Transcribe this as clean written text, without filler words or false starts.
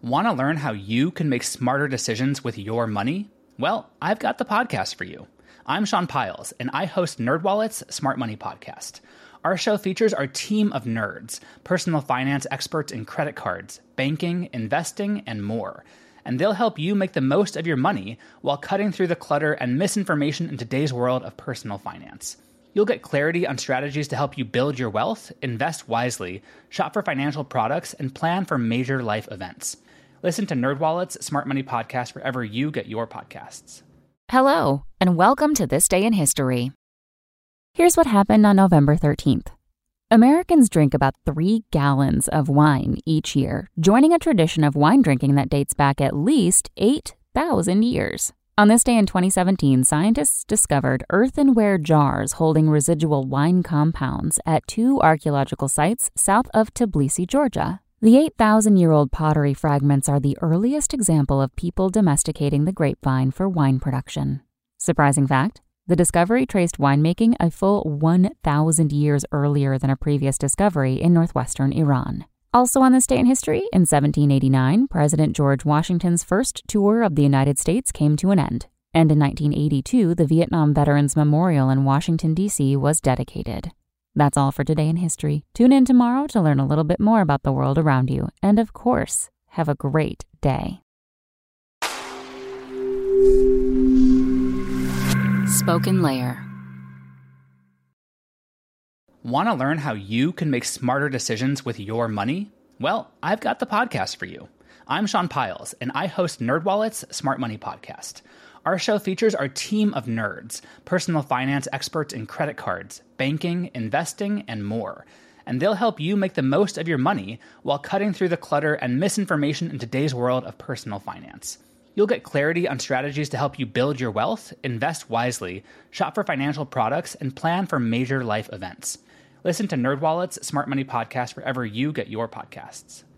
Want to learn how you can make smarter decisions with your money? Well, I've got the podcast for you. I'm Sean Piles, and I host NerdWallet's Smart Money Podcast. Our show features our team of nerds, personal finance experts in credit cards, banking, investing, and more. And they'll help you make the most of your money while cutting through the clutter and misinformation in today's world of personal finance. You'll get clarity on strategies to help you build your wealth, invest wisely, shop for financial products, and plan for major life events. Listen to NerdWallet's Smart Money Podcast wherever you get your podcasts. Hello, and welcome to This Day in History. Here's what happened on November 13th. Americans drink about 3 gallons of wine each year, joining a tradition of wine drinking that dates back at least 8,000 years. On this day in 2017, scientists discovered earthenware jars holding residual wine compounds at 2 archaeological sites south of Tbilisi, Georgia. The 8,000-year-old pottery fragments are the earliest example of people domesticating the grapevine for wine production. Surprising fact, the discovery traced winemaking a full 1,000 years earlier than a previous discovery in northwestern Iran. Also on this day in history, in 1789, President George Washington's first tour of the United States came to an end. And in 1982, the Vietnam Veterans Memorial in Washington, D.C. was dedicated. That's all for today in history. Tune in tomorrow to learn a little bit more about the world around you. And of course, have a great day. Spoken Layer. Want to learn how you can make smarter decisions with your money? Well, I've got the podcast for you. I'm Sean Piles, and I host NerdWallet's Smart Money Podcast. Our show features our team of nerds, personal finance experts in credit cards, banking, investing, and more. And they'll help you make the most of your money while cutting through the clutter and misinformation in today's world of personal finance. You'll get clarity on strategies to help you build your wealth, invest wisely, shop for financial products, and plan for major life events. Listen to NerdWallet's Smart Money Podcast wherever you get your podcasts.